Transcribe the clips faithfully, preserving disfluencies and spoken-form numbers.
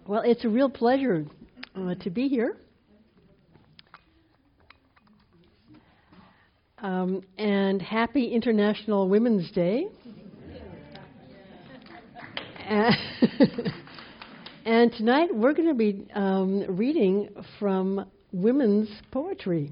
Well, it's a real pleasure uh, to be here. Um, and happy International Women's Day. and, and tonight we're going to be um, reading from women's poetry.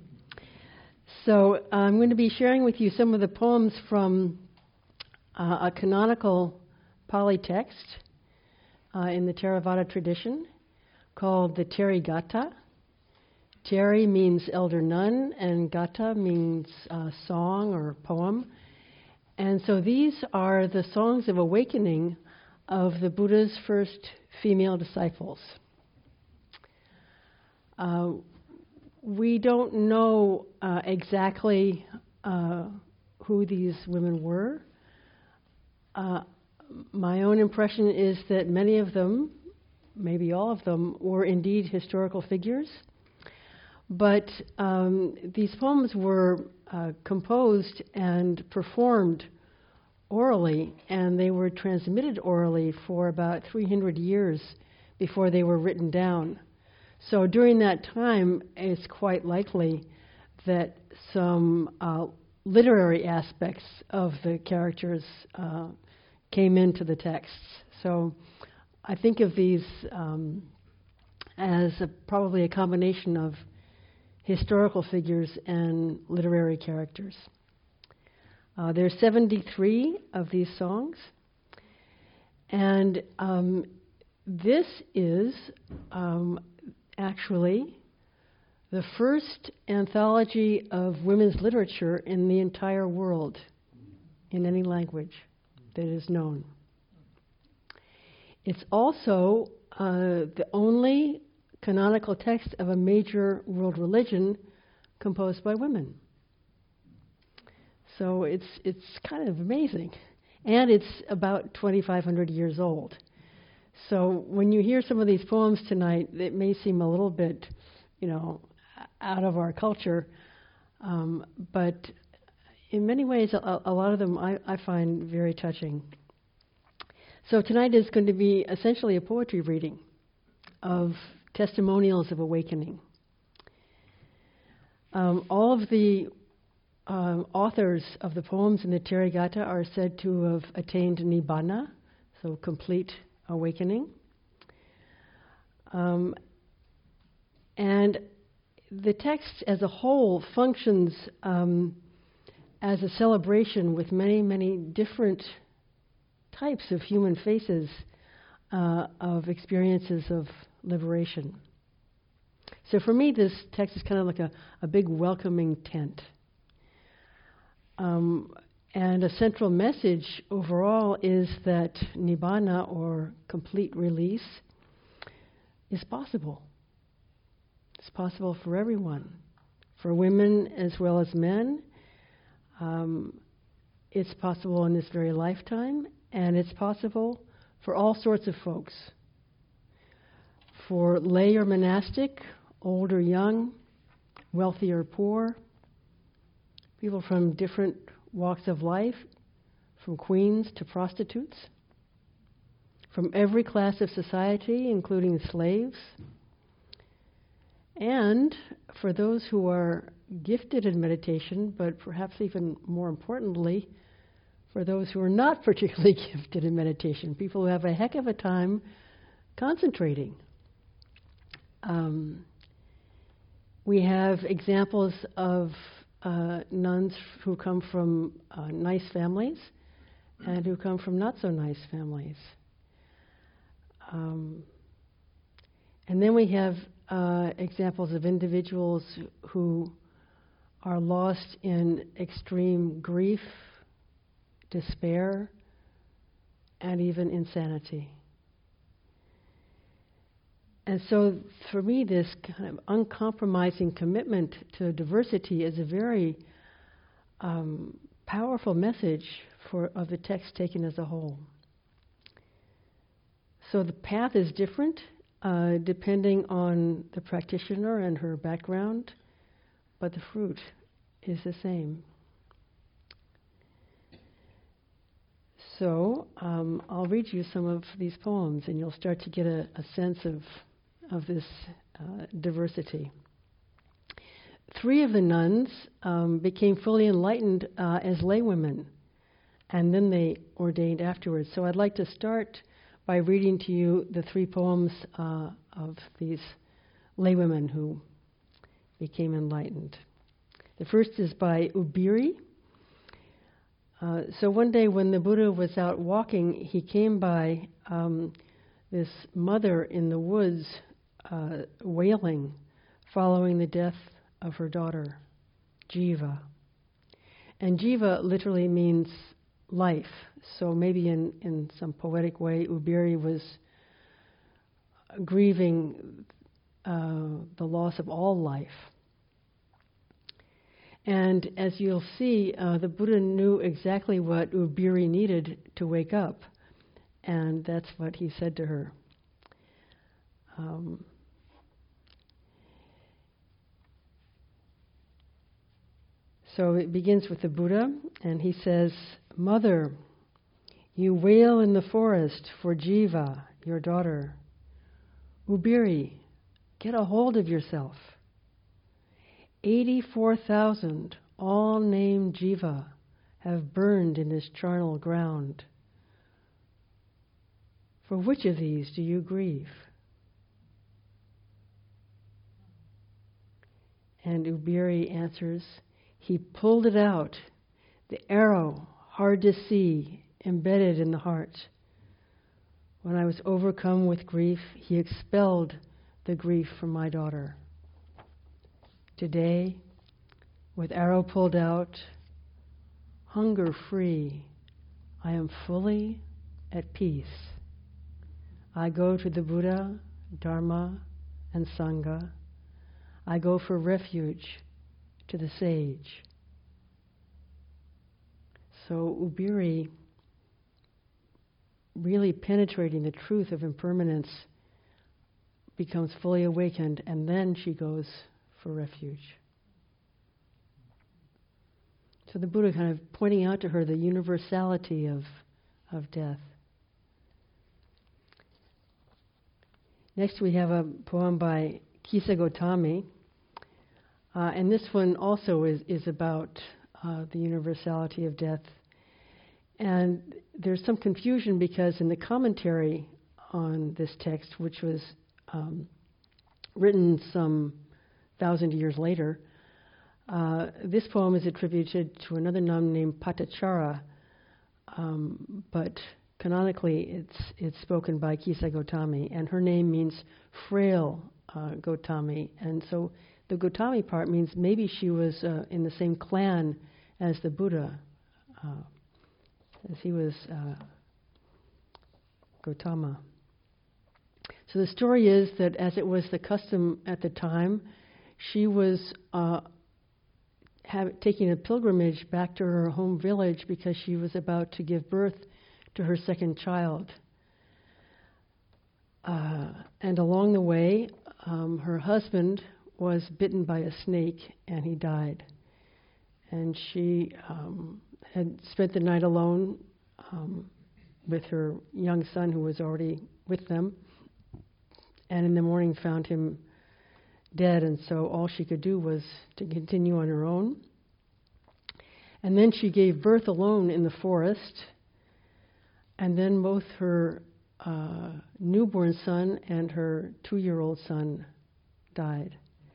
So I'm going to be sharing with you some of the poems from uh, a canonical Pali text uh, in the Theravada tradition called the Therigatha. Theri means elder nun, and Gatha means uh, song or poem. And so these are the songs of awakening of the Buddha's first female disciples. Uh, we don't know uh, exactly uh, who these women were. Uh, my own impression is that many of them, maybe all of them, were indeed historical figures. But um, these poems were uh, composed and performed orally, and they were transmitted orally for about three hundred years before they were written down. So during that time, it's quite likely that some uh, literary aspects of the characters uh, came into the texts. So I think of these um, as a, probably a combination of historical figures and literary characters. Uh, there's seventy-three of these songs, and um, this is um, actually the first anthology of women's literature in the entire world, in any language that is known. It's also uh, the only canonical text of a major world religion composed by women. So it's it's kind of amazing. And it's about twenty-five hundred years old. So when you hear some of these poems tonight, it may seem a little bit, you know, out of our culture. Um, but in many ways, a, a lot of them I, I find very touching. So tonight is going to be essentially a poetry reading of testimonials of awakening. Um, all of the um, authors of the poems in the Therigatha are said to have attained Nibbana, so complete awakening. Um, and the text as a whole functions um, as a celebration with many, many different types of human faces uh, of experiences of liberation. So for me, this text is kind of like a, a big welcoming tent. Um, and a central message overall is that Nibbana, or complete release, is possible. It's possible for everyone, for women as well as men. Um, it's possible in this very lifetime, and it's possible for all sorts of folks. For lay or monastic, old or young, wealthy or poor, people from different walks of life, from queens to prostitutes, from every class of society, including slaves, and for those who are gifted in meditation, but perhaps even more importantly, for those who are not particularly gifted in meditation, people who have a heck of a time concentrating. Um, we have examples of uh, nuns who come from uh, nice families and who come from not so nice families. Um, and then we have uh, examples of individuals who are lost in extreme grief, despair, and even insanity. And so for me, this kind of uncompromising commitment to diversity is a very um, powerful message for of the text taken as a whole. So the path is different uh, depending on the practitioner and her background, but the fruit is the same. So um, I'll read you some of these poems, and you'll start to get a, a sense of of this uh, diversity. Three of the nuns um, became fully enlightened uh, as laywomen, and then they ordained afterwards. So I'd like to start by reading to you the three poems uh, of these laywomen who became enlightened. The first is by Ubiri. Uh, so one day when the Buddha was out walking, he came by um, this mother in the woods uh, wailing, following the death of her daughter, Jiva. And Jiva literally means life. So maybe in, in some poetic way, Ubiri was grieving uh, the loss of all life. And as you'll see, uh, the Buddha knew exactly what Ubiri needed to wake up. And that's what he said to her. Um, so it begins with the Buddha, and he says, "Mother, you wail in the forest for Jiva, your daughter. Ubiri, get a hold of yourself. eighty-four thousand, all named Jiva, have burned in this charnel ground. For which of these do you grieve?" And Ubiri answers, "He pulled it out, the arrow, hard to see, embedded in the heart. When I was overcome with grief, he expelled the grief from my daughter. Today, with arrow pulled out, hunger free, I am fully at peace. I go to the Buddha, Dharma, and Sangha. I go for refuge to the sage." So Ubiri, really penetrating the truth of impermanence, becomes fully awakened, and then she goes for refuge. So the Buddha kind of pointing out to her the universality of, of death. Next we have a poem by Kisa Gotami. Uh, and this one also is, is about uh, the universality of death. And there's some confusion because in the commentary on this text, which was um, written some thousand years later, uh, this poem is attributed to another nun named Patachara, um, but canonically it's it's spoken by Kisa Gotami, and her name means frail uh, Gotami, and so the Gotami part means maybe she was uh, in the same clan as the Buddha, uh, as he was uh, Gotama. So the story is that as it was the custom at the time, she was uh, have, taking a pilgrimage back to her home village because she was about to give birth to her second child. Uh, and along the way, um, her husband was bitten by a snake and he died. And she um, had spent the night alone um, with her young son who was already with them, and in the morning found him dead, and so all she could do was to continue on her own. And then she gave birth alone in the forest, and then both her uh, newborn son and her two-year-old son died.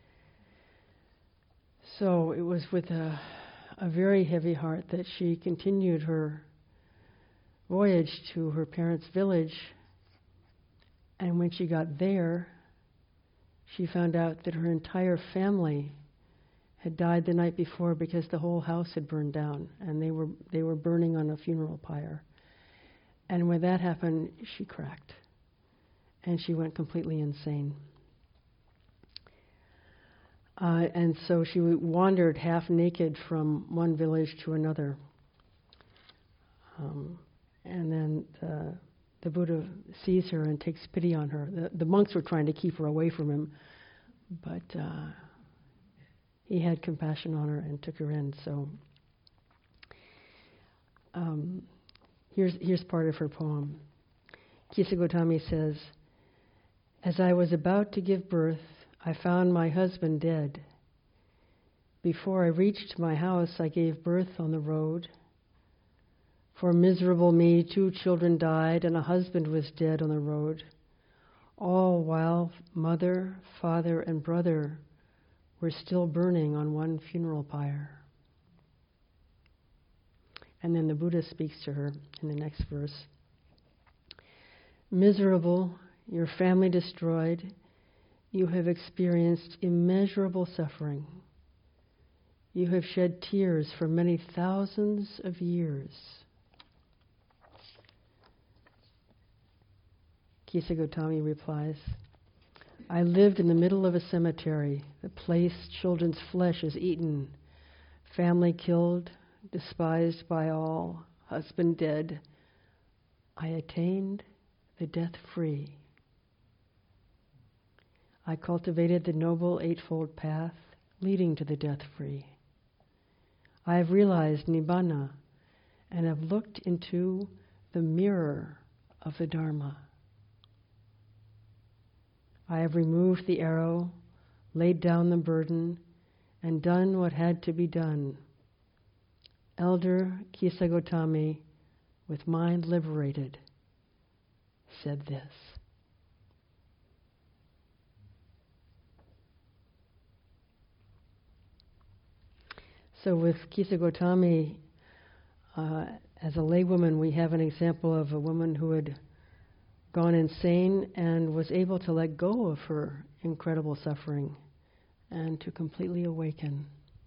So it was with a, a very heavy heart that she continued her voyage to her parents' village. And when she got there, she found out that her entire family had died the night before because the whole house had burned down, and they were they were burning on a funeral pyre. And when that happened, she cracked, and she went completely insane. Uh, and so she wandered half naked from one village to another. Um, and then the, the Buddha sees her and takes pity on her. The, the monks were trying to keep her away from him, but uh, he had compassion on her and took her in. So um, Here's, here's part of her poem. Kisa Gotami says, "As I was about to give birth, I found my husband dead. Before I reached my house, I gave birth on the road. For miserable me, two children died, and a husband was dead on the road. All while mother, father, and brother were still burning on one funeral pyre." And then the Buddha speaks to her in the next verse. "Miserable, your family destroyed, you have experienced immeasurable suffering. You have shed tears for many thousands of years." Kisa Gotami replies, "I lived in the middle of a cemetery, the place children's flesh is eaten, family killed, despised by all, husband dead. I attained the death-free. I cultivated the noble eightfold path leading to the death-free. I have realized Nibbana and have looked into the mirror of the Dharma. I have removed the arrow, laid down the burden, and done what had to be done. Elder Kisa Gotami, with mind liberated, said this." So with Kisa Gotami, uh, as a laywoman, we have an example of a woman who had gone insane and was able to let go of her incredible suffering and to completely awaken.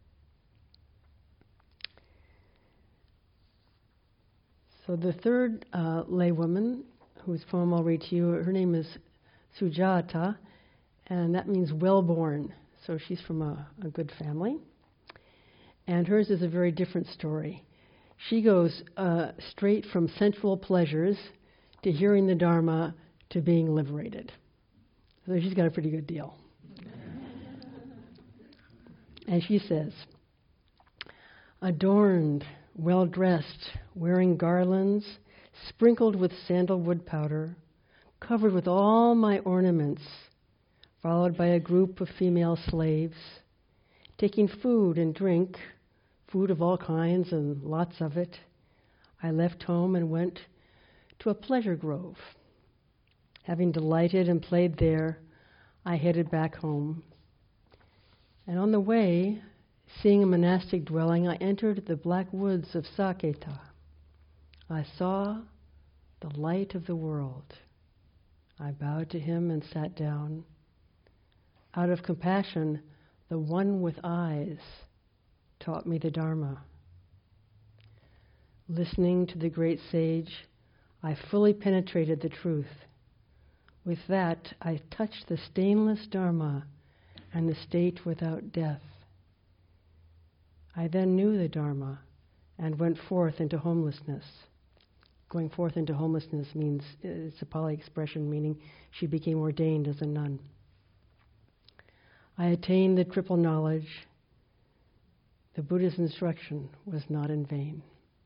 So the third uh, laywoman, whose poem I'll read to you, her name is Sujata, and that means well-born. So she's from a, a good family. And hers is a very different story. She goes uh, straight from sensual pleasures to hearing the Dharma to being liberated. So she's got a pretty good deal. And she says, "Adorned, well-dressed, wearing garlands, sprinkled with sandalwood powder, covered with all my ornaments, followed by a group of female slaves, taking food and drink, food of all kinds and lots of it, I left home and went to a pleasure grove. Having delighted and played there, I headed back home. And on the way, seeing a monastic dwelling, I entered the black woods of Saketa. I saw the light of the world. I bowed to him and sat down. Out of compassion, the one with eyes taught me the Dharma. Listening to the great sage, I fully penetrated the truth. With that, I touched the stainless Dharma and the state without death. I then knew the Dharma and went forth into homelessness." Going forth into homelessness means, it's a Pali expression meaning she became ordained as a nun. "I attained the triple knowledge. The Buddha's instruction was not in vain."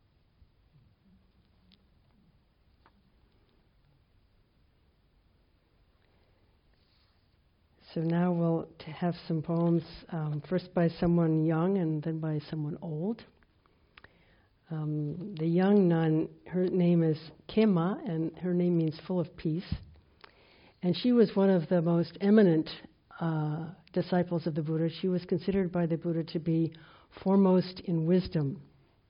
So now we'll t- have some poems, um, first by someone young and then by someone old. Um, the young nun, her name is Khema, and her name means full of peace. And she was one of the most eminent uh, disciples of the Buddha. She was considered by the Buddha to be foremost in wisdom.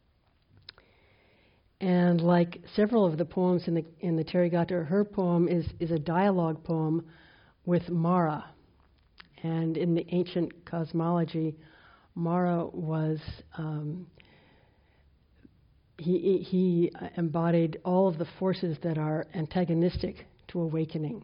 And like several of the poems in the in the Therigatha, her poem is, is a dialogue poem with Mara. And in the ancient cosmology, Mara was, um, he, he embodied all of the forces that are antagonistic to awakening.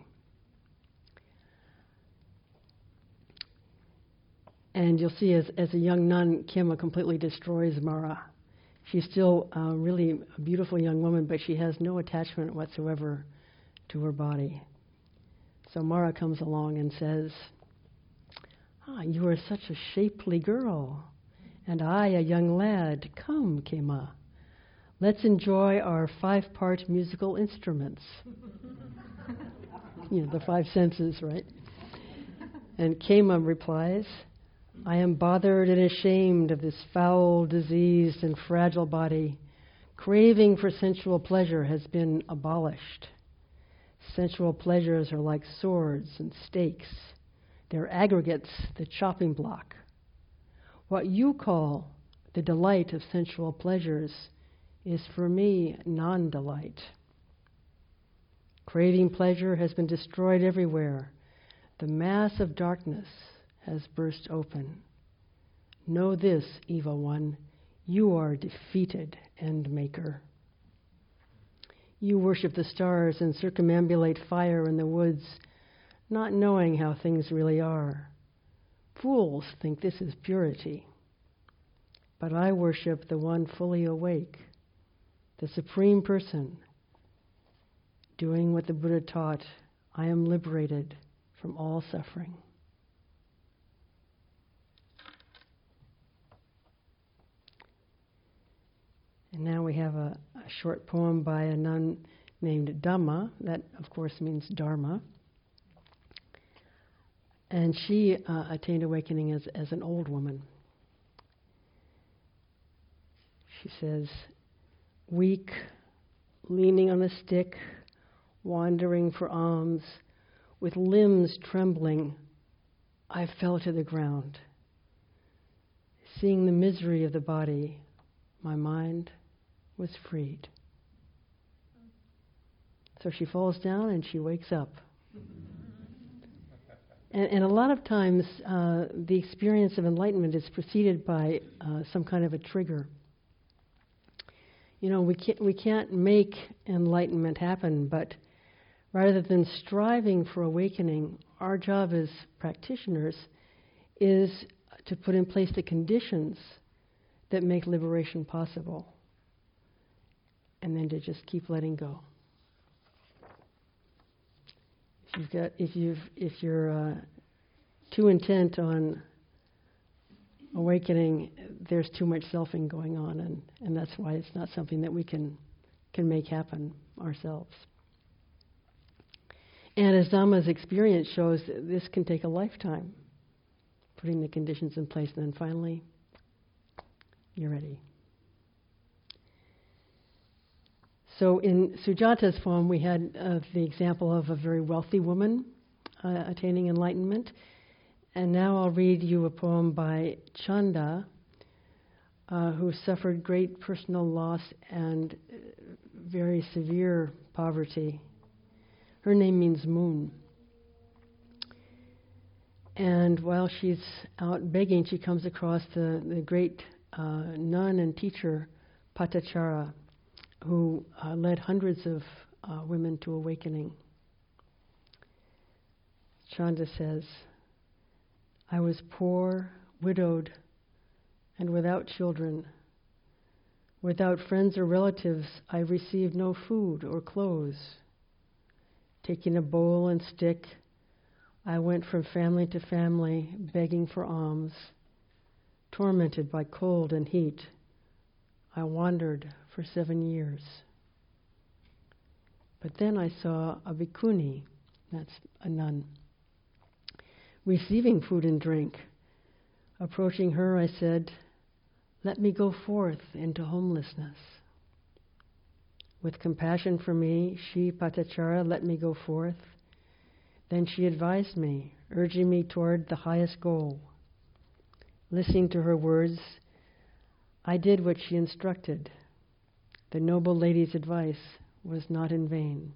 And you'll see as, as a young nun, Khema completely destroys Mara. She's still uh, really a beautiful young woman, but she has no attachment whatsoever to her body. So Mara comes along and says, "Ah, you are such a shapely girl, and I a young lad. Come, Khema, Let's enjoy our five-part musical instruments. You know, the five senses, right? And Kema replies, I am bothered and ashamed of this foul, diseased, and fragile body. Craving for sensual pleasure has been abolished. Sensual pleasures are like swords and stakes. They're aggregates, the chopping block. What you call the delight of sensual pleasures is for me non-delight. Craving pleasure has been destroyed everywhere. The mass of darkness has burst open. Know this, evil one, you are defeated, end maker. You worship the stars and circumambulate fire in the woods, not knowing how things really are. Fools think this is purity. But I worship the one fully awake, the Supreme Person. Doing what the Buddha taught, I am liberated from all suffering. And now we have a, a short poem by a nun named Dhamma. That, of course, means Dharma. And she uh, attained awakening as, as an old woman. She says, weak, leaning on a stick, wandering for alms, with limbs trembling, I fell to the ground. Seeing the misery of the body, my mind was freed. So she falls down and she wakes up. And, and a lot of times, uh, the experience of enlightenment is preceded by uh, some kind of a trigger. You know, we can't, we can't make enlightenment happen, but rather than striving for awakening, our job as practitioners is to put in place the conditions that make liberation possible, and then to just keep letting go. If you've got, if you've, if you're uh, too intent on awakening, there's too much selfing going on, and, and that's why it's not something that we can can make happen ourselves. And as Dhamma's experience shows, this can take a lifetime, putting the conditions in place, and then finally, you're ready. So in Sujata's poem, we had uh, the example of a very wealthy woman uh, attaining enlightenment. And now I'll read you a poem by Chanda, uh, who suffered great personal loss and uh, very severe poverty. Her name means moon. And while she's out begging, she comes across the, the great uh, nun and teacher, Patachara, who uh, led hundreds of uh, women to awakening. Chanda says, I was poor, widowed, and without children. Without friends or relatives, I received no food or clothes. Taking a bowl and stick, I went from family to family, begging for alms. Tormented by cold and heat, I wandered for seven years. But then I saw a bhikkhuni, that's a nun, receiving food and drink. Approaching her, I said, let me go forth into homelessness. With compassion for me, she, Patachara, let me go forth. Then she advised me, urging me toward the highest goal. Listening to her words, I did what she instructed. The noble lady's advice was not in vain.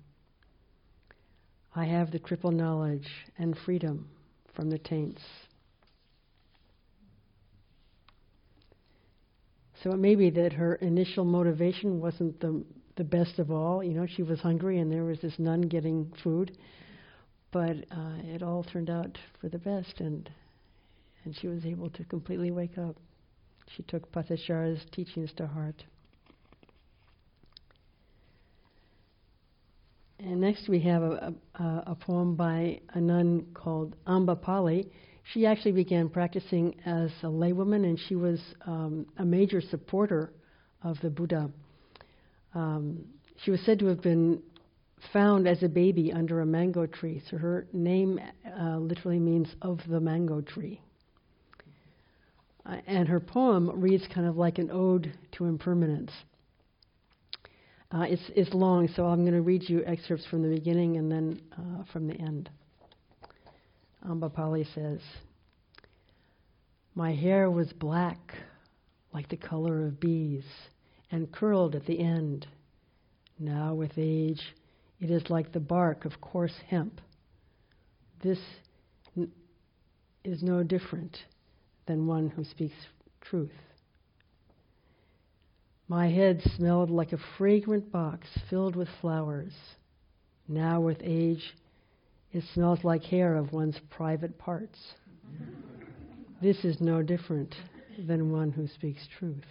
I have the triple knowledge and freedom from the taints. So it may be that her initial motivation wasn't the the best of all. You know, she was hungry and there was this nun getting food, but uh, it all turned out for the best, and and she was able to completely wake up. She took Patachara's teachings to heart. And next we have a, a, a poem by a nun called Ambapali. She actually began practicing as a laywoman, and she was um, a major supporter of the Buddha. Um, she was said to have been found as a baby under a mango tree. So her name uh, literally means of the mango tree. Uh, and her poem reads kind of like an ode to impermanence. Uh, it's, it's long, so I'm going to read you excerpts from the beginning and then uh, from the end. Ambapali says, "My hair was black, like the color of bees, and curled at the end. Now with age, it is like the bark of coarse hemp. This n- is no different than one who speaks truth. My head smelled like a fragrant box filled with flowers. Now with age, it smells like hair of one's private parts. This is no different than one who speaks truth.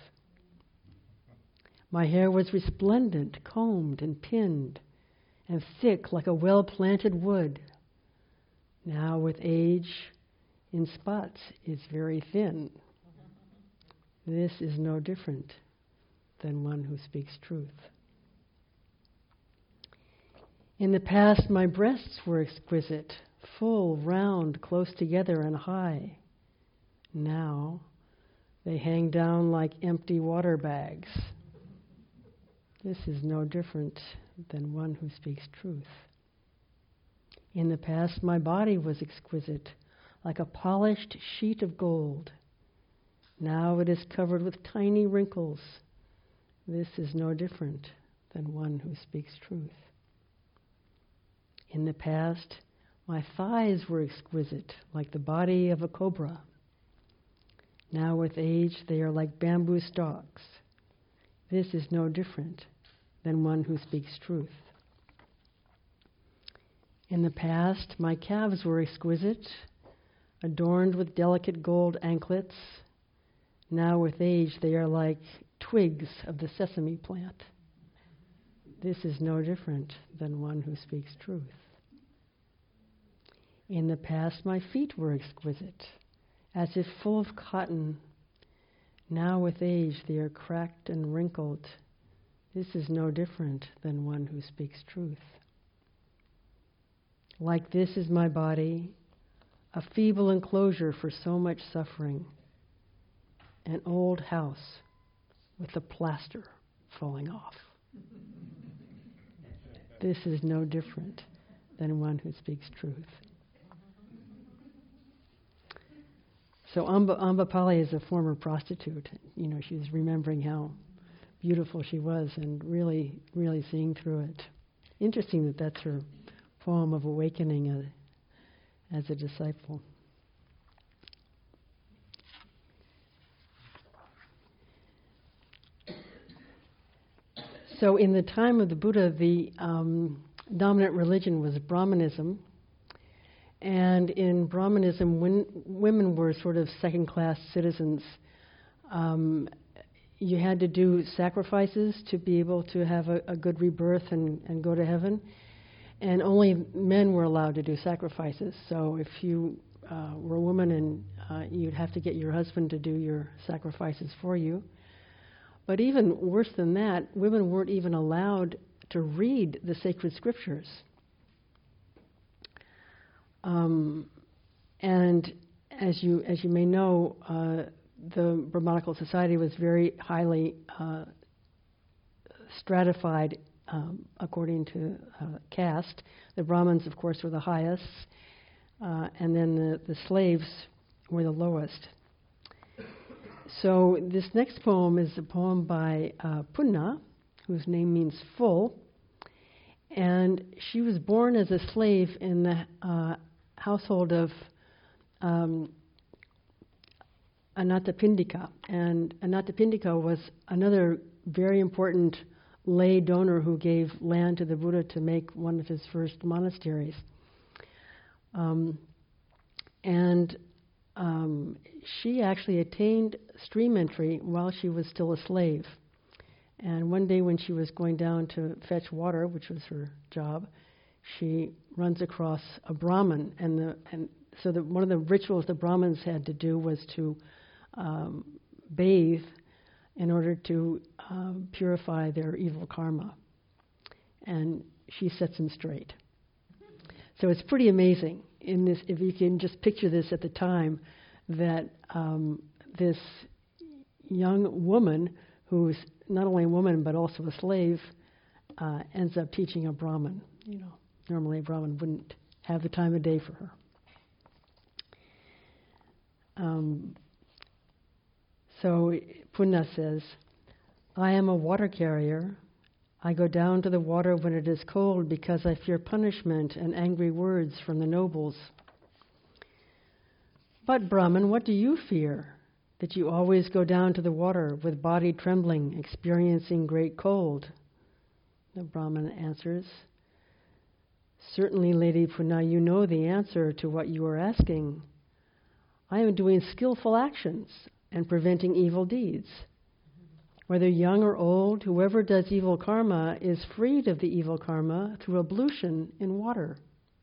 My hair was resplendent, combed and pinned, and thick like a well-planted wood. Now with age, in spots, it's very thin. This is no different than one who speaks truth. In the past, my breasts were exquisite, full, round, close together, and high. Now, they hang down like empty water bags. This is no different than one who speaks truth. In the past, my body was exquisite, like a polished sheet of gold. Now it is covered with tiny wrinkles. This is no different than one who speaks truth. In the past, my thighs were exquisite, like the body of a cobra. Now with age, they are like bamboo stalks. This is no different than one who speaks truth. In the past, my calves were exquisite, adorned with delicate gold anklets. Now with age, they are like twigs of the sesame plant. This is no different than one who speaks truth. In the past, my feet were exquisite, as if full of cotton. Now with age, they are cracked and wrinkled. This is no different than one who speaks truth. Like this is my body, a feeble enclosure for so much suffering, an old house with the plaster falling off. This is no different than one who speaks truth. So Amba, Ambapali is a former prostitute. You know, she was remembering how beautiful she was and really, really seeing through it. Interesting that that's her poem of awakening a, as a disciple. So in the time of the Buddha, the um, dominant religion was Brahmanism. And in Brahmanism, when women were sort of second-class citizens, um, you had to do sacrifices to be able to have a, a good rebirth and, and go to heaven. And only men were allowed to do sacrifices. So if you uh, were a woman, and uh, you'd have to get your husband to do your sacrifices for you. But even worse than that, women weren't even allowed to read the sacred scriptures. Um, and as you as you may know, uh, the Brahmanical society was very highly uh, stratified um, according to uh, caste. The Brahmins, of course, were the highest, uh, and then the, the slaves were the lowest. So this next poem is a poem by uh, Punna, whose name means full, and she was born as a slave in the uh, household of um, Anathapindika. And Anathapindika was another very important lay donor who gave land to the Buddha to make one of his first monasteries. Um, and um, she actually attained stream entry while she was still a slave. And one day when she was going down to fetch water, which was her job, she runs across a Brahmin. And, the, and so the, one of the rituals the Brahmins had to do was to um, bathe in order to um, purify their evil karma. And she sets him straight. So it's pretty amazing in this, if you can just picture this at the time, that um, this young woman, who's not only a woman but also a slave, uh, ends up teaching a Brahmin. You know, normally a Brahmin wouldn't have the time of day for her. Um, so Punna says, I am a water carrier. I go down to the water when it is cold because I fear punishment and angry words from the nobles. But Brahman, what do you fear? That you always go down to the water with body trembling, experiencing great cold? The Brahman answers, Certainly, Lady Punna, you know the answer to what you are asking. I am doing skillful actions and preventing evil deeds. Whether young or old, whoever does evil karma is freed of the evil karma through ablution in water.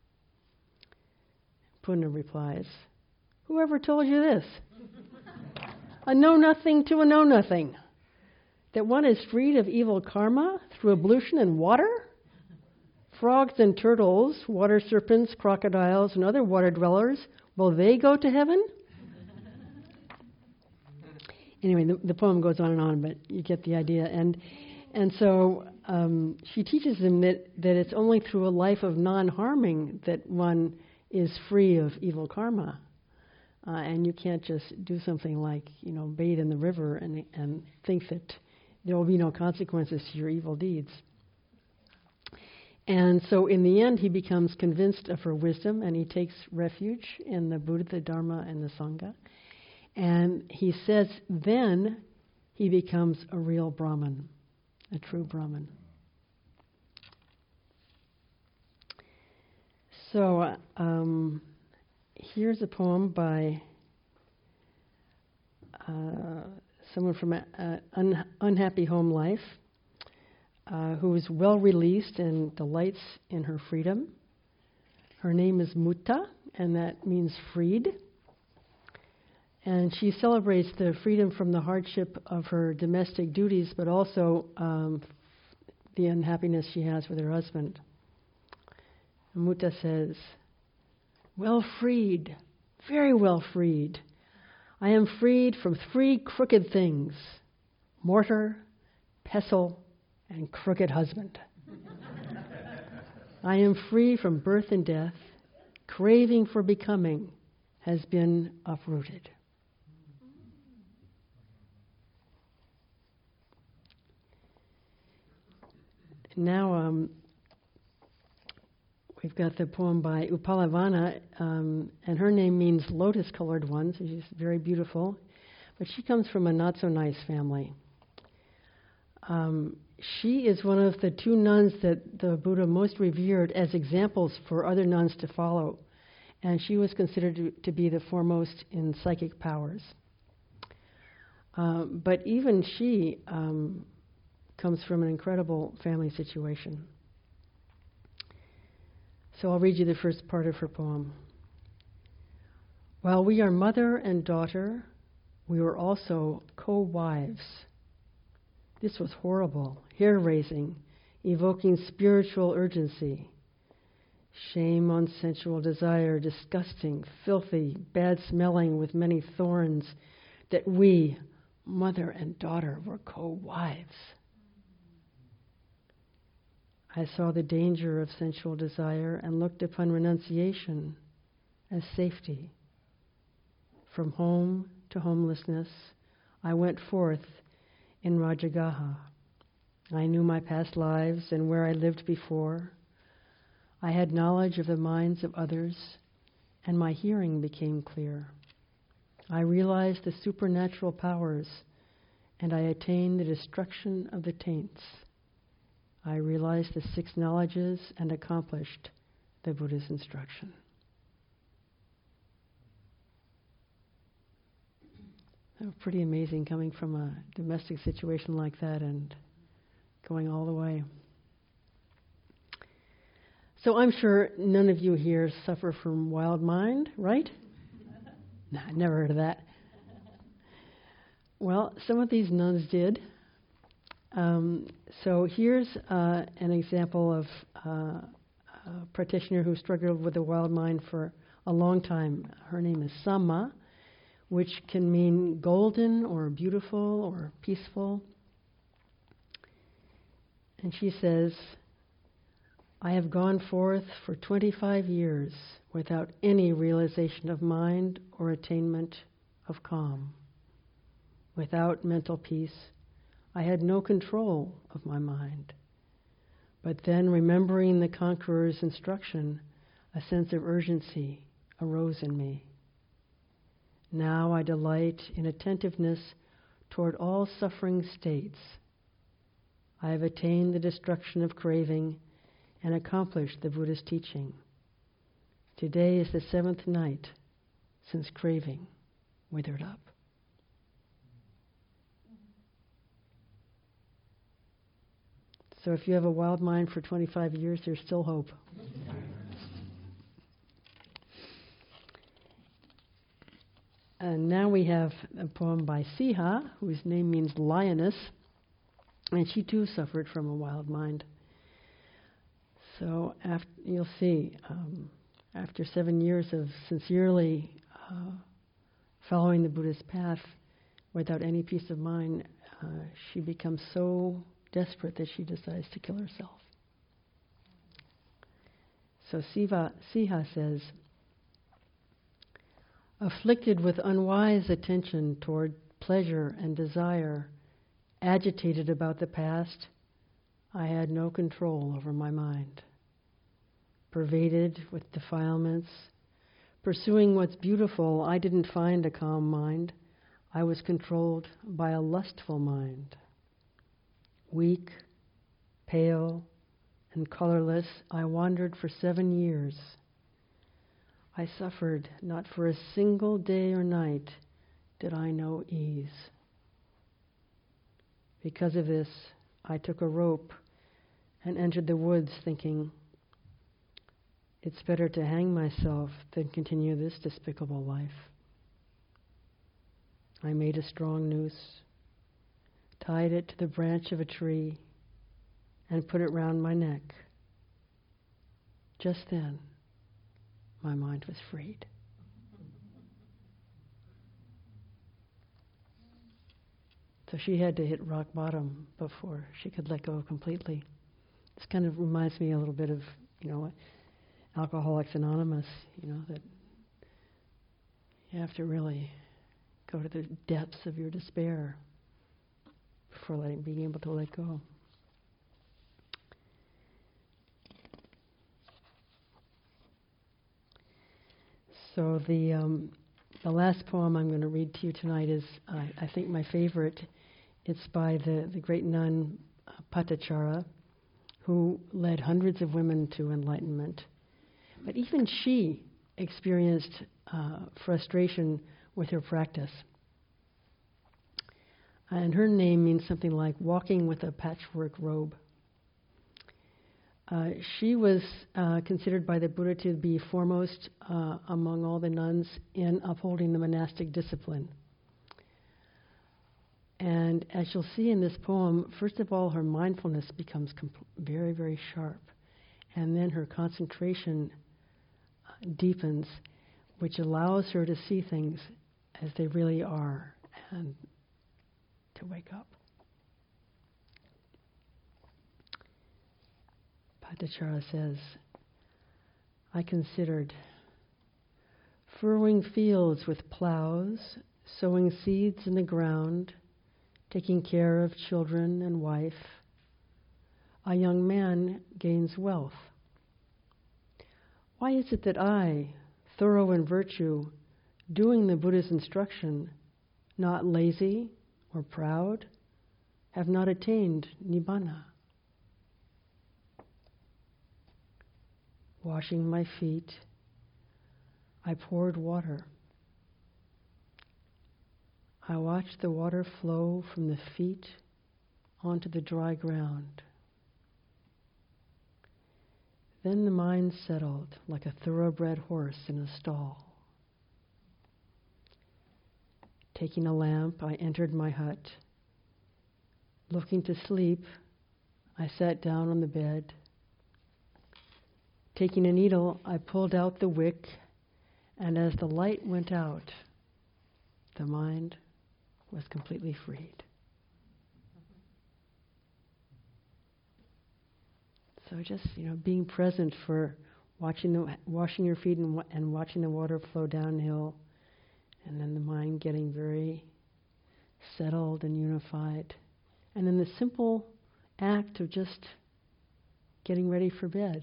Punna replies, Whoever told you this? A know-nothing to a know-nothing. That one is freed of evil karma through ablution in water? Frogs and turtles, water serpents, crocodiles, and other water dwellers, will they go to heaven? Anyway, the, the poem goes on and on, but you get the idea. And and so um, she teaches them that, that it's only through a life of non-harming that one is free of evil karma. Uh, and you can't just do something like, you know, bathe in the river and and think that there will be no consequences to your evil deeds. And so in the end, he becomes convinced of her wisdom, and he takes refuge in the Buddha, the Dharma, and the Sangha. And he says then he becomes a real Brahmin, a true Brahmin. So um, here's a poem by uh, someone from an un- unhappy home life uh, who is well released and delights in her freedom. Her name is Mutta, and that means freed. And she celebrates the freedom from the hardship of her domestic duties, but also um, the unhappiness she has with her husband. And Mutta says, Well freed, very well freed. I am freed from three crooked things, mortar, pestle, and crooked husband. I am free from birth and death. Craving for becoming has been uprooted. Now um, we've got the poem by Upalavana, um, and her name means lotus-colored one, so she's very beautiful. But she comes from a not-so-nice family. Um, she is one of the two nuns that the Buddha most revered as examples for other nuns to follow, and she was considered to, to be the foremost in psychic powers. Um, but even she um, comes from an incredible family situation. So I'll read you the first part of her poem. While we are mother and daughter, we were also co-wives. This was horrible, hair-raising, evoking spiritual urgency. Shame on sensual desire, disgusting, filthy, bad-smelling with many thorns, that we, mother and daughter, were co-wives. I saw the danger of sensual desire and looked upon renunciation as safety. From home to homelessness, I went forth in Rajagaha. I knew my past lives and where I lived before. I had knowledge of the minds of others, and my hearing became clear. I realized the supernatural powers, and I attained the destruction of the taints. I realized the six knowledges and accomplished the Buddha's instruction. Oh, pretty amazing coming from a domestic situation like that and going all the way. So I'm sure none of you here suffer from wild mind, right? Nah, never heard of that. Well, some of these nuns did. Um, so here's uh, an example of uh, a practitioner who struggled with the wild mind for a long time. Her name is Samma, which can mean golden or beautiful or peaceful. And she says, I have gone forth for twenty-five years without any realization of mind or attainment of calm. Without mental peace, I had no control of my mind. But then, remembering the conqueror's instruction, a sense of urgency arose in me. Now I delight in attentiveness toward all suffering states. I have attained the destruction of craving and accomplished the Buddha's teaching. Today is the seventh night since craving withered up. So if you have a wild mind for twenty-five years, there's still hope. And now we have a poem by Siha, whose name means lioness, and she too suffered from a wild mind. So after, you'll see, um, after seven years of sincerely uh, following the Buddha's path without any peace of mind, uh, she becomes so desperate that she decides to kill herself. So Siva, Siha says, afflicted with unwise attention toward pleasure and desire, agitated about the past, I had no control over my mind. Pervaded with defilements, pursuing what's beautiful, I didn't find a calm mind. I was controlled by a lustful mind. Weak, pale, and colorless, I wandered for seven years. I suffered, not for a single day or night did I know ease. Because of this, I took a rope and entered the woods thinking, it's better to hang myself than continue this despicable life. I made a strong noose, tied it to the branch of a tree, and put it round my neck. Just then, my mind was freed. So she had to hit rock bottom before she could let go completely. This kind of reminds me a little bit of, you know, Alcoholics Anonymous, you know, that you have to really go to the depths of your despair before letting, being able to let go. So the um, the last poem I'm going to read to you tonight is, uh, I think, my favorite. It's by the, the great nun uh, Patachara, who led hundreds of women to enlightenment. But even she experienced uh, frustration with her practice. And her name means something like walking with a patchwork robe. Uh, she was uh, considered by the Buddha to be foremost uh, among all the nuns in upholding the monastic discipline. And as you'll see in this poem, first of all, her mindfulness becomes comp- very, very sharp. And then her concentration uh, deepens, which allows her to see things as they really are and to wake up. Patachara says, I considered furrowing fields with plows, sowing seeds in the ground, taking care of children and wife. A young man gains wealth. Why is it that I, thorough in virtue, doing the Buddha's instruction, not lazy or proud, have not attained nibbana? Washing my feet, I poured water. I watched the water flow from the feet onto the dry ground. Then the mind settled like a thoroughbred horse in a stall. taking a lamp, I entered my hut. Looking to sleep, I sat down on the bed. Taking a needle, I pulled out the wick, and as the light went out, the mind was completely freed. So just, you know, being present for watching the, washing your feet and, and watching the water flow downhill, and then the mind getting very settled and unified. And then the simple act of just getting ready for bed,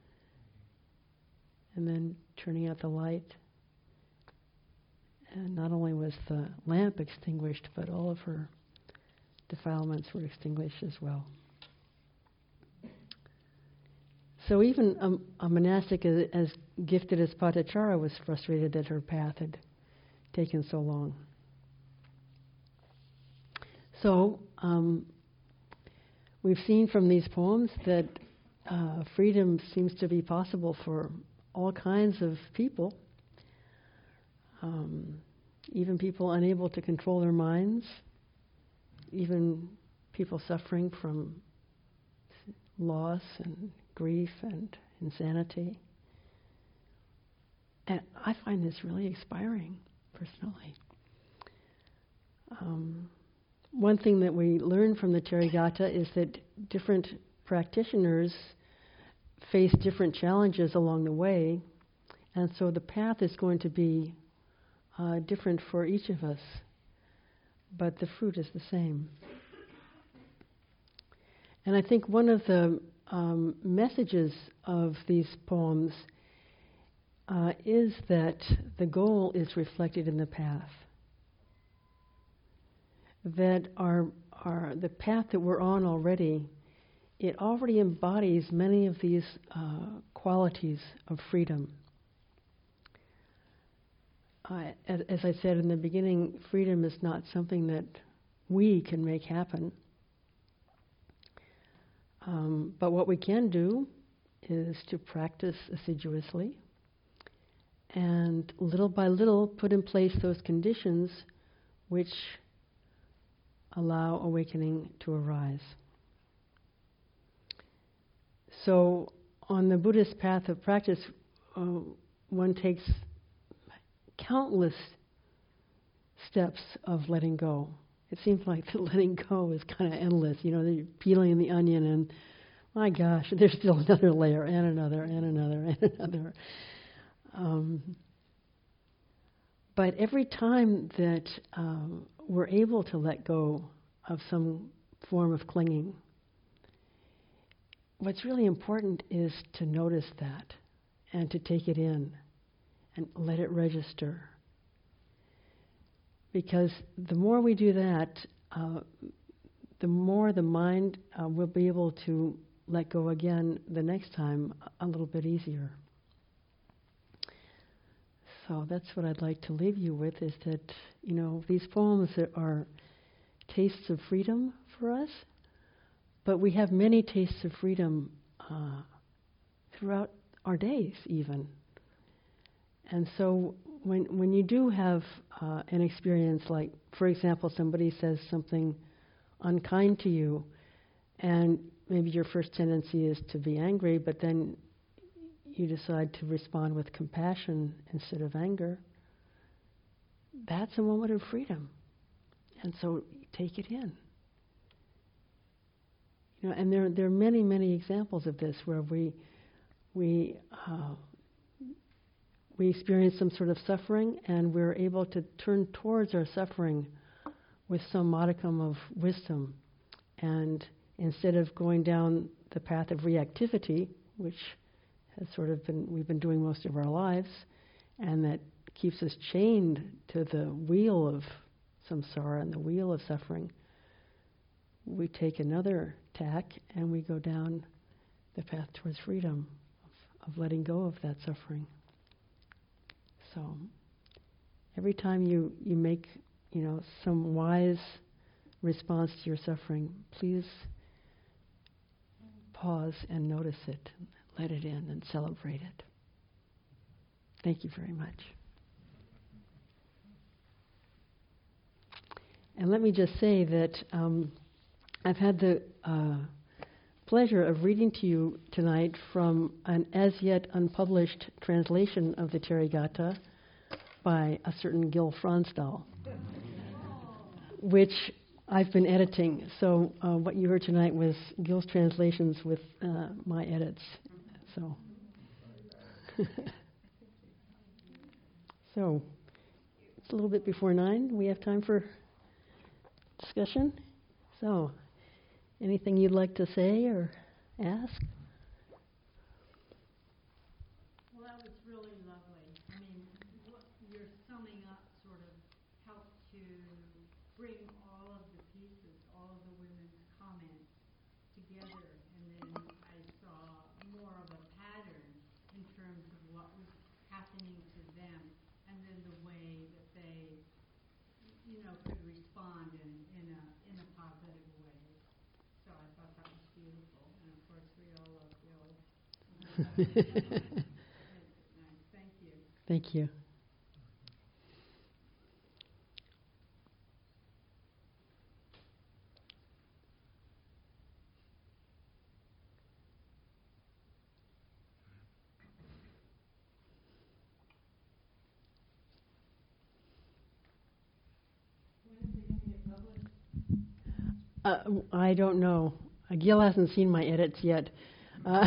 and then turning out the light. And not only was the lamp extinguished, but all of her defilements were extinguished as well. So even a, a monastic as, as gifted as Patachara was frustrated that her path had taken so long. So um, we've seen from these poems that uh, freedom seems to be possible for all kinds of people, um, even people unable to control their minds, even people suffering from loss and grief and insanity. And I find this really inspiring, personally. Um, one thing that we learn from the Therigatha is that different practitioners face different challenges along the way, and so the path is going to be uh, different for each of us, but the fruit is the same. And I think one of the um, messages of these poems uh, is that the goal is reflected in the path. That our, our the path that we're on already, it already embodies many of these uh, qualities of freedom. Uh, as, as I said in the beginning, freedom is not something that we can make happen. Um, but what we can do is to practice assiduously and little by little put in place those conditions which allow awakening to arise. So on the Buddhist path of practice, uh, one takes countless steps of letting go. It seems like the letting go is kind of endless. You know, you're peeling the onion and, my gosh, there's still another layer and another and another and another. Um, but every time that um, we're able to let go of some form of clinging, what's really important is to notice that and to take it in and let it register. Because the more we do that, uh, the more the mind uh, will be able to let go again the next time a little bit easier. So that's what I'd like to leave you with, is that, you know, these poems are tastes of freedom for us, but we have many tastes of freedom uh, throughout our days even. And so when when you do have uh, an experience like, for example, somebody says something unkind to you, and maybe your first tendency is to be angry, but then you decide to respond with compassion instead of anger, that's a moment of freedom. And so take it in. You know, and there there are many, many examples of this where we we uh, we experience some sort of suffering, and we're able to turn towards our suffering with some modicum of wisdom. And instead of going down the path of reactivity, which has sort of been we've been doing most of our lives, and that keeps us chained to the wheel of samsara and the wheel of suffering, we take another tack and we go down the path towards freedom, of, of letting go of that suffering. So every time you, you make, you know, some wise response to your suffering, please pause and notice it, let it in and celebrate it. Thank you very much. and let me just say that um, I've had the uh, pleasure of reading to you tonight from an as yet unpublished translation of the Therigatha by a certain Gil Fronsdal, which I've been editing. So uh, what you heard tonight was Gil's translations with uh, my edits. So, so it's a little bit before nine. We have time for discussion. So, anything you'd like to say or ask? Well, that was really lovely. I mean, what you're summing up sort of helped to bring all of the pieces, all of the women's comments together, and then I saw more of a pattern in terms of what was happening to them, and then the way that they, you know, could respond in, in a in a positive way. So I thought that was beautiful, and of course we all love Bill. Nice, thank you. Thank you. Uh, I don't know. Uh, Gil hasn't seen my edits yet. Uh,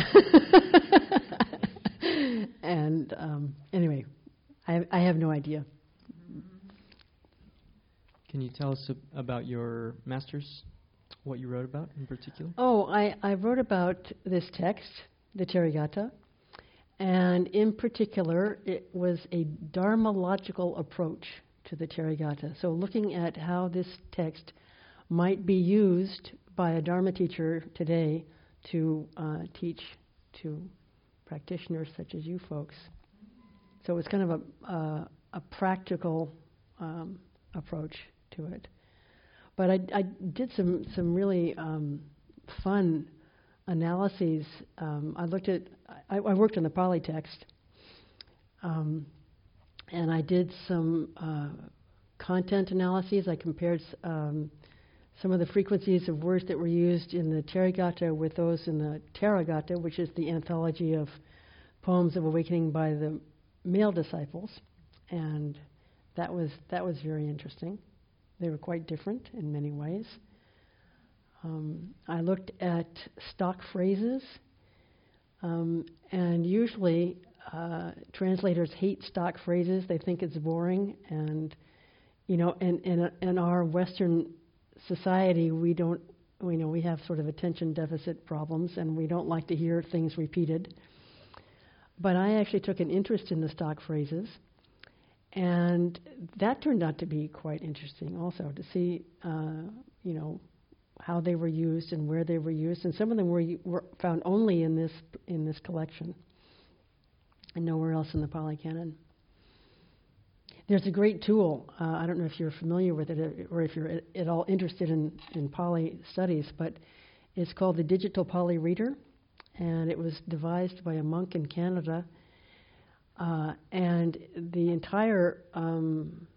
and um, anyway, I, I have no idea. Can you tell us ab- about your master's, what you wrote about in particular? Oh, I, I wrote about this text, the Therigatha, and in particular, it was a dharmological approach to the Therigatha. So looking at how this text might be used by a Dharma teacher today to uh, teach to practitioners such as you folks. So it's kind of a, uh, a practical um, approach to it. But I, I did some, some really um, fun analyses. Um, I looked at, I, I worked on the Pali text, um, and I did some uh, content analyses. I compared um, some of the frequencies of words that were used in the Therigatha with those in the Therigatha, which is the anthology of poems of awakening by the male disciples, and that was that was very interesting. They were quite different in many ways. Um, I looked at stock phrases, um, and usually uh, translators hate stock phrases. They think it's boring, and you know, in in, in our Western society, we don't, we know we have sort of attention deficit problems, and we don't like to hear things repeated. But I actually took an interest in the stock phrases, and that turned out to be quite interesting also, to see, uh, you know, how they were used and where they were used, and some of them were, were found only in this in this collection, and nowhere else in the Pali Canon. There's a great tool. Uh, I don't know if you're familiar with it or if you're at, at all interested in, in Pali studies, but it's called the Digital Pali Reader, and it was devised by a monk in Canada. Uh, and the entire um,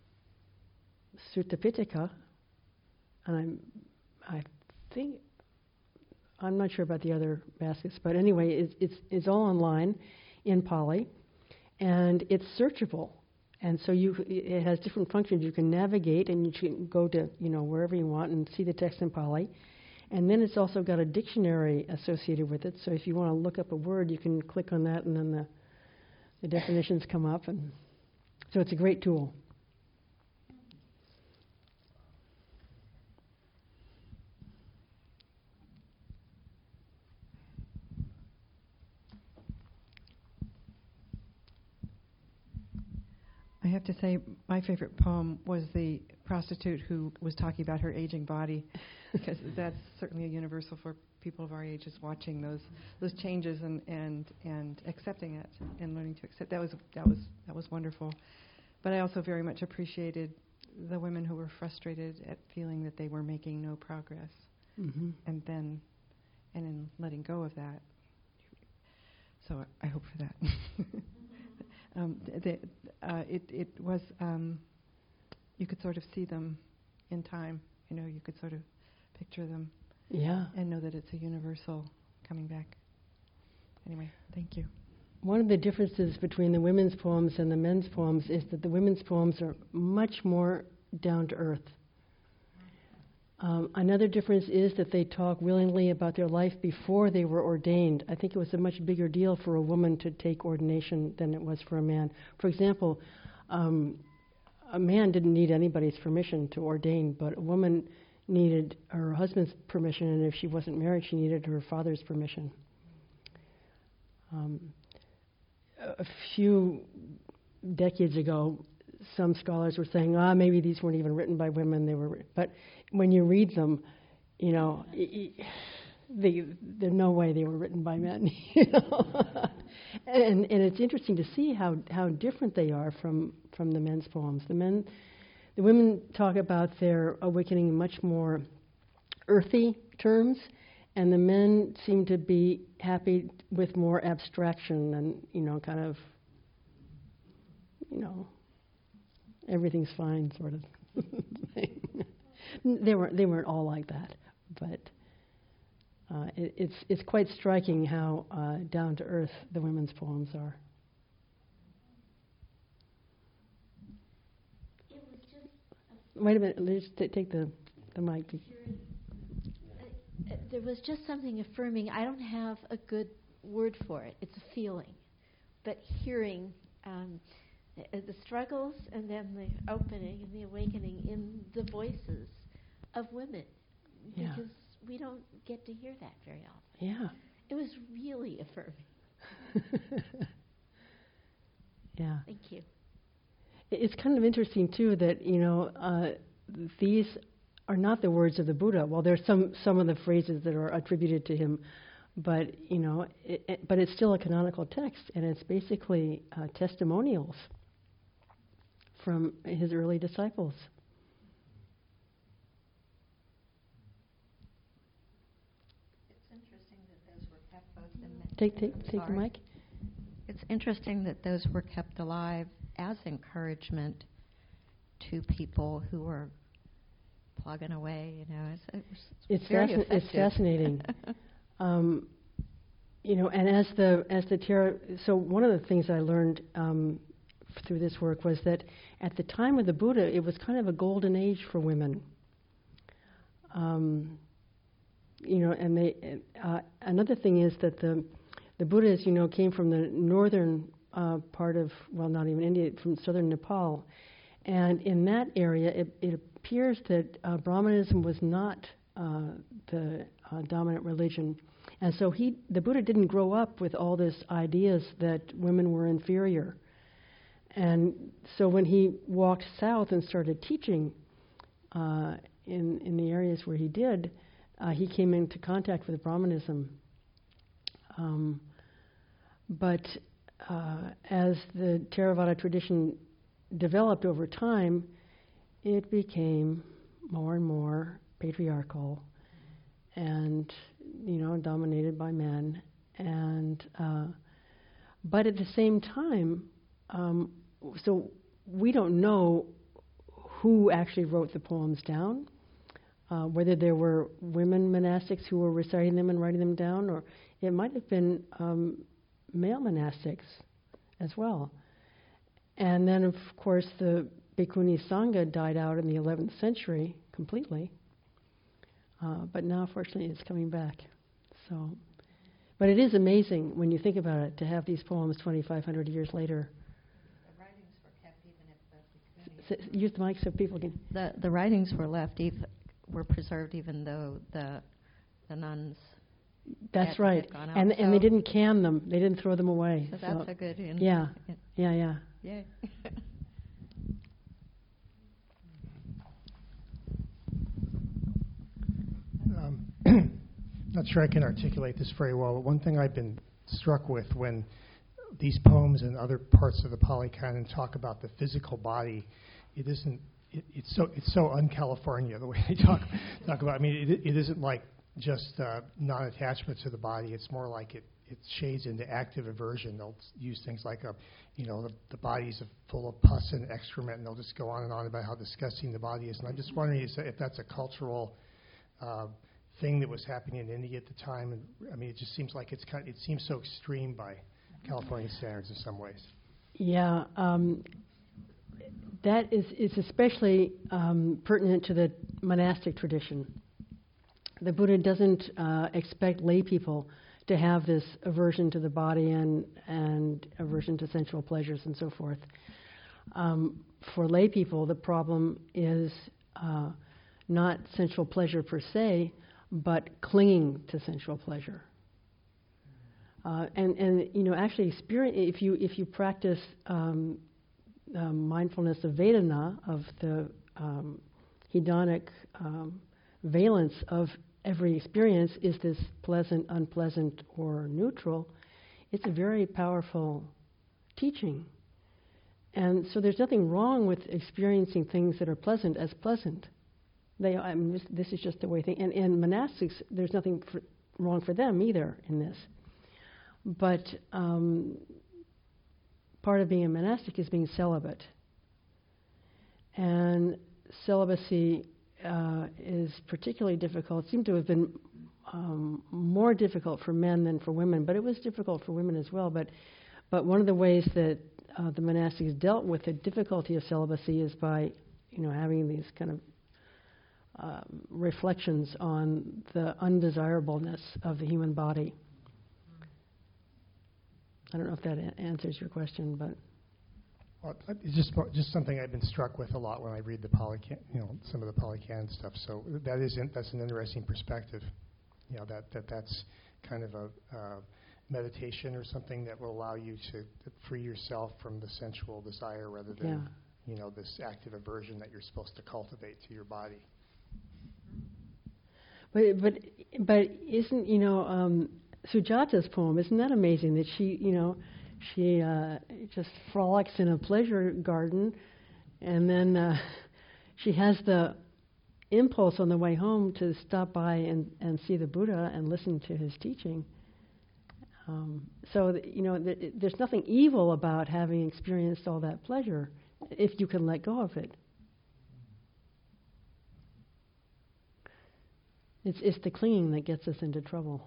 Sutta Pitaka, and I'm, I think, I'm not sure about the other baskets, but anyway, it's, it's, it's all online in Pali, and it's searchable. And so you, it has different functions. You can navigate, and you can go to, you know, wherever you want and see the text in Pali. And then it's also got a dictionary associated with it. So if you want to look up a word, you can click on that, and then the, the definitions come up. And so it's a great tool. I have to say, my favorite poem was the prostitute who was talking about her aging body, because that's certainly a universal for people of our age, is watching those those changes and, and, and accepting it and learning to accept. That was that was that was wonderful. But I also very much appreciated the women who were frustrated at feeling that they were making no progress, Mm-hmm. and then and in letting go of that. So I hope for that. Um, th- th- uh, it, it was, um, you could sort of see them in time. You know, you could sort of picture them Yeah. and know that it's a universal coming back. Anyway, thank you. One of the differences between the women's poems and the men's poems is that the women's poems are much more down to earth. Um, another difference is that they talk willingly about their life before they were ordained. I think it was a much bigger deal for a woman to take ordination than it was for a man. For example, um, a man didn't need anybody's permission to ordain, but a woman needed her husband's permission, and if she wasn't married, she needed her father's permission. Um, a few decades ago, some scholars were saying, ah, maybe these weren't even written by women. They were, but when you read them, you know, y- y- they, there's no way they were written by men. You know, and and it's interesting to see how how different they are from from the men's poems. The men, the women talk about their awakening in much more earthy terms, and the men seem to be happy with more abstraction and, you know, kind of, you know, everything's fine sort of thing. They weren't they weren't all like that, but uh, it, it's it's quite striking how uh, down to earth the women's poems are. It was just Wait a minute, Liz, t- take the the mic. uh, there was just something affirming. I don't have a good word for it. It's a feeling, but hearing um, the, the struggles and then the opening and the awakening in the voices of women, Yeah. because we don't get to hear that very often. Yeah. It was really affirming. Yeah. Thank you. It's kind of interesting too that, you know, uh, these are not the words of the Buddha. Well, there's some some of the phrases that are attributed to him, but you know, it, it, but it's still a canonical text, and it's basically uh, testimonials from his early disciples. It's interesting that those were kept both in the Take take take the Sorry. mic. It's interesting that those were kept alive as encouragement to people who were plugging away. You know, it's, it was It's very fascin- it's effective. fascinating. um, you know, and as the as the Tara, so one of the things I learned um, f- through this work was that at the time of the Buddha, it was kind of a golden age for women. Um, you know, and they uh, another thing is that the the Buddhas, you know, came from the northern uh, part of, well, not even India, from southern Nepal, and in that area, it, it appears that uh, Brahmanism was not uh, the uh, dominant religion. And so he, the Buddha didn't grow up with all these ideas that women were inferior. And so when he walked south and started teaching uh, in, in the areas where he did, uh, he came into contact with Brahmanism. Um, but uh, as the Theravada tradition developed over time, it became more and more patriarchal and, you know, dominated by men. And uh, but at the same time, um, so we don't know who actually wrote the poems down, uh, whether there were women monastics who were reciting them and writing them down, or it might have been um, male monastics as well. And then, of course, the Bhikkhuni Sangha died out in the eleventh century completely. Uh, but now, fortunately, it's coming back. So, but it is amazing when you think about it to have these poems twenty-five hundred years later. The writings were kept even if the S- use the mic so people can. the, the writings were left, ev- were preserved, even though the the nuns. That's had- right. had gone out. And and they So- didn't can them. They didn't throw them away. So that's a good. In, yeah, in- yeah, yeah. Yay. Um, not sure I can articulate this very well, but one thing I've been struck with when these poems and other parts of the Pali Canon talk about the physical body, it isn't. It, it's so it's so un-California the way they talk talk about. I mean, it, it isn't like just uh, non-attachment to the body. It's more like it it shades into active aversion. They'll s- use things like, a, you know, the, the body's full of pus and excrement, and they'll just go on and on about how disgusting the body is. And I'm just wondering is that if that's a cultural uh, thing that was happening in India at the time. And I mean, it just seems like it's kind of, it seems so extreme by California standards in some ways. Yeah, um, that is, is especially um, pertinent to the monastic tradition. The Buddha doesn't uh, expect lay people to have this aversion to the body and, and aversion to sensual pleasures and so forth. Um, for lay people, the problem is uh, not sensual pleasure per se, but clinging to sensual pleasure. Uh, and, and you know, actually, experience, if you if you practice um, um, mindfulness of Vedana, of the um, hedonic um, valence of every experience, is this pleasant, unpleasant, or neutral? It's a very powerful teaching. And so there's nothing wrong with experiencing things that are pleasant as pleasant. They, I mean, this, this is just the way things. And in monastics, there's nothing for, wrong for them either in this. But um, part of being a monastic is being celibate. And celibacy uh, is particularly difficult. It seemed to have been um, more difficult for men than for women, but it was difficult for women as well. But, but one of the ways that uh, the monastics dealt with the difficulty of celibacy is by, you know, having these kind of um, reflections on the undesirableness of the human body. I don't know if that a- answers your question, but Well, it's just just something I've been struck with a lot when I read the Polycan, you know, some of the Polycan stuff. So that is in, that's an interesting perspective. You know, that, that that's kind of a uh, meditation or something that will allow you to, to free yourself from the sensual desire rather than yeah. you know this active aversion that you're supposed to cultivate to your body. But but but isn't you know um, Sujata's poem? Isn't that amazing that she you know she uh, just frolics in a pleasure garden, and then uh, she has the impulse on the way home to stop by and, and see the Buddha and listen to his teaching. Um, so that, you know th- there's nothing evil about having experienced all that pleasure if you can let go of it. It's, it's the clinging that gets us into trouble.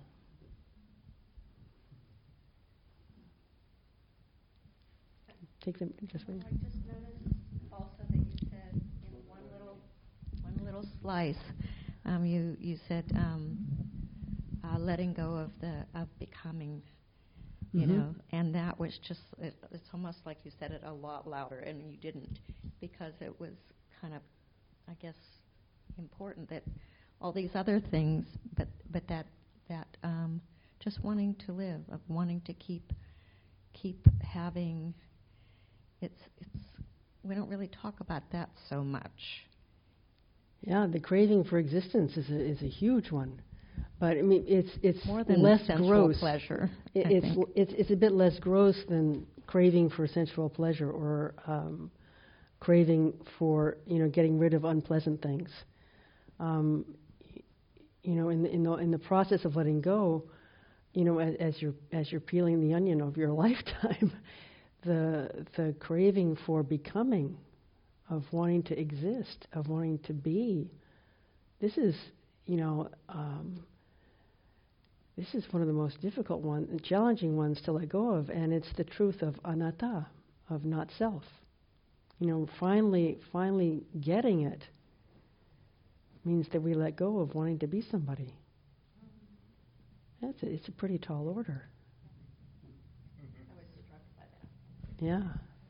Take them this way. I just noticed also that you said in one little one little slice, um, you you said um, uh, letting go of the of becoming, you Mm-hmm. know, and that was just it, it's almost like you said it a lot louder, and you didn't because it was kind of, I guess, important that. All these other things, but but that that um, just wanting to live, of wanting to keep keep having. It's it's we don't really talk about that so much. Yeah, the craving for existence is a, is a huge one, but I mean it's it's More than less sensual gross. pleasure. It, I it's think. it's it's a bit less gross than craving for sensual pleasure or um, craving for you know getting rid of unpleasant things. Um, You know, in the, in the in the process of letting go, you know, as, as you're as you're peeling the onion of your lifetime, the the craving for becoming, of wanting to exist, of wanting to be, this is, you know, um, this is one of the most difficult ones, and challenging ones to let go of, and it's the truth of anatta, of not self. You know, finally, finally getting it. Means that we let go of wanting to be somebody. That's a, it's a pretty tall order. I was struck by that. Yeah.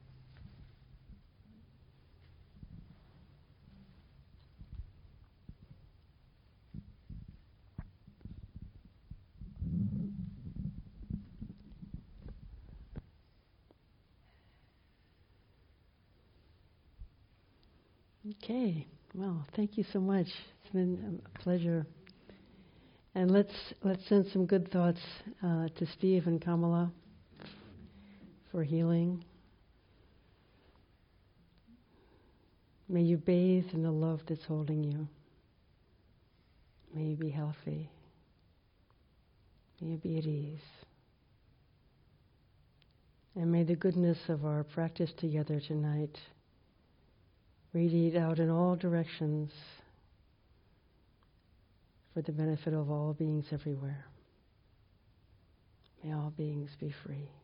Okay. Well, thank you so much. It's been a pleasure. And let's let's send some good thoughts uh, to Steve and Kamala for healing. May you bathe in the love that's holding you. May you be healthy. May you be at ease. And may the goodness of our practice together tonight radiate out in all directions for the benefit of all beings everywhere. May all beings be free.